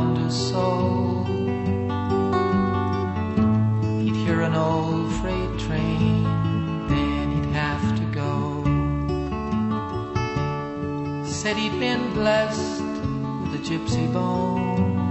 around his soul. He'd hear an old freight train, then he'd have to go. Said he'd been blessed with a gypsy bone.